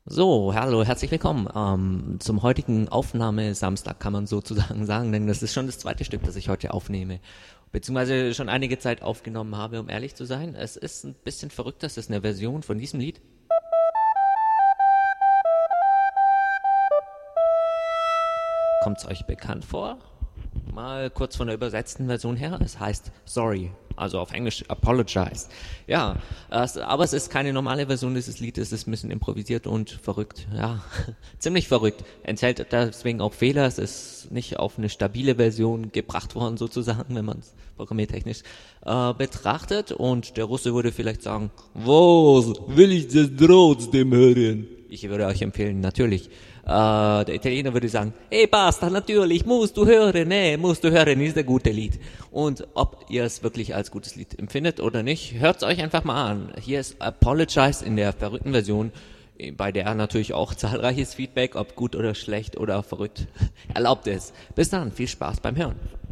So, hallo, herzlich willkommen zum heutigen Aufnahmesamstag, kann man sozusagen sagen, denn das ist schon das zweite Stück, das ich heute aufnehme, beziehungsweise schon einige Zeit aufgenommen habe, um ehrlich zu sein. Es ist ein bisschen verrückt, das ist eine Version von diesem Lied. Kommt es euch bekannt vor? Mal kurz von der übersetzten Version her. Es heißt Sorry, also auf Englisch Apologize. Ja, aber es ist keine normale Version dieses Liedes. Es ist ein bisschen improvisiert und verrückt. Ja, ziemlich verrückt. Enthält deswegen auch Fehler. Es ist nicht auf eine stabile Version gebracht worden, sozusagen, wenn man es programmiertechnisch betrachtet. Und der Russe würde vielleicht sagen, was will ich das trotzdem hören? Ich würde euch empfehlen, natürlich. Der Italiener würde sagen, hey basta, natürlich, musst du hören, ist ein gutes Lied. Und ob ihr es wirklich als gutes Lied empfindet oder nicht, hört es euch einfach mal an. Hier ist Apologize in der verrückten Version, bei der natürlich auch zahlreiches Feedback, ob gut oder schlecht oder verrückt, erlaubt ist. Bis dann, viel Spaß beim Hören.